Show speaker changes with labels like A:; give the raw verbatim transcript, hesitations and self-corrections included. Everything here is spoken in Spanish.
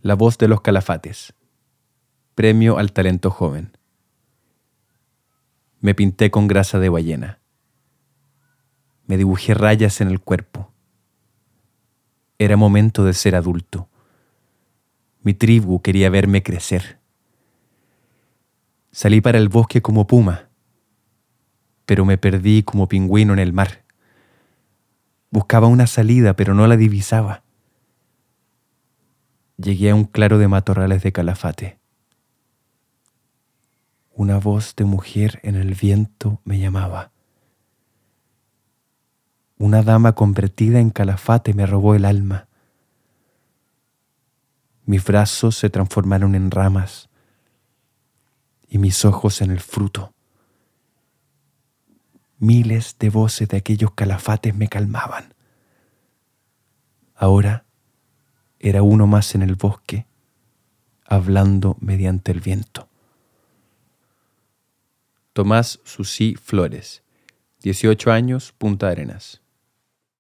A: La voz de los Calafates. Premio al talento joven. Me pinté con grasa de ballena. Me dibujé rayas en el cuerpo. Era momento de ser adulto. Mi tribu quería verme crecer. Salí para el bosque como puma, pero me perdí como pingüino en el mar. Buscaba una salida, pero no la divisaba. Llegué a un claro de matorrales de Calafate. Una voz de mujer en el viento me llamaba. Una dama convertida en Calafate me robó el alma. Mis brazos se transformaron en ramas y mis ojos en el fruto. Miles de voces de aquellos Calafates me calmaban. Ahora era uno más en el bosque, hablando mediante el viento. Tomás Susí Flores, dieciocho años, Punta Arenas.